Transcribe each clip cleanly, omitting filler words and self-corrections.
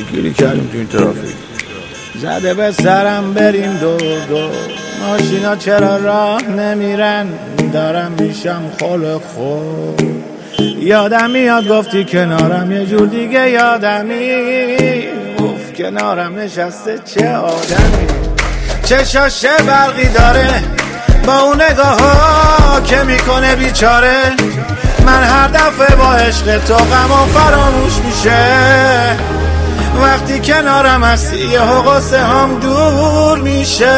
گیری کردیم تو این ترافیک. زده به سرم بریم دور دور، ماشینا چرا راه نمیرن، دارم میشم خل خور. یادم میاد گفتی کنارم یه جور دیگه یادمی، اوف کنارم نشسته چه آدمی، چشاش برقی داره با اون نگاه ها که میکنه بیچاره. من هر دفعه با عشق تو غمم فراموش میشه، وقتی کنارم هستی یه قصه هم دور میشه.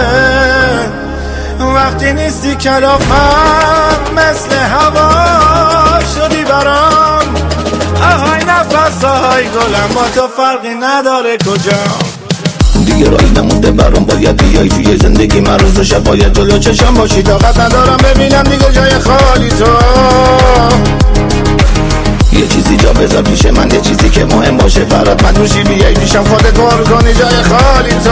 وقتی نیستی کلافم مثل هوا شدی برام، آهای نفس آهای گلم با تو فرقی نداره کجام. دیگه راهی نمونده برام، باید بیای توی زندگی من روز و شب، باید جلو چشم باشی، طاقت ندارم ببینم دیگه جای خالی تو. یه چیزی جا بذار پیش من، یه چیزی که مهم باشه برات، من روشی بیای پیشم خودت پر کنی جای خالی تو.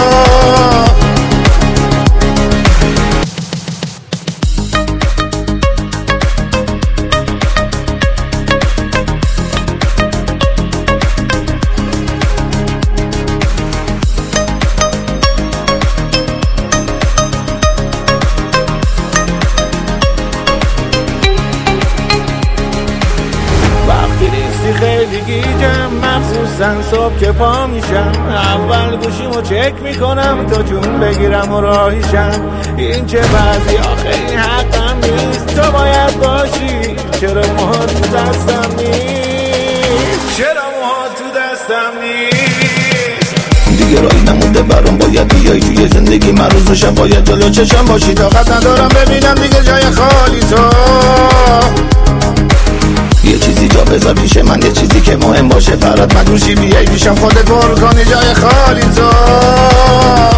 خیلی گیجم مخصوصا صبح که پا میشم، اول گوشیمو چک میکنم تا جون بگیرم و راهیشم. این چه بعضی آخه این حقم نیست، تو باید باشی، چرا موها تو دستم نیست، چرا موها تو دستم نیست. دیگه راهی نمونده برام، باید بیای توی زندگی من روز و شب، باید جلو چشم باشی، طاقت ندارم ببینم دیگه جای خالی تو. یه چیزی جا بذار پیش من، یه چیزی که مهم باشه برات، من روشی بیای پیشم خودت پر کنی جای خالی تو.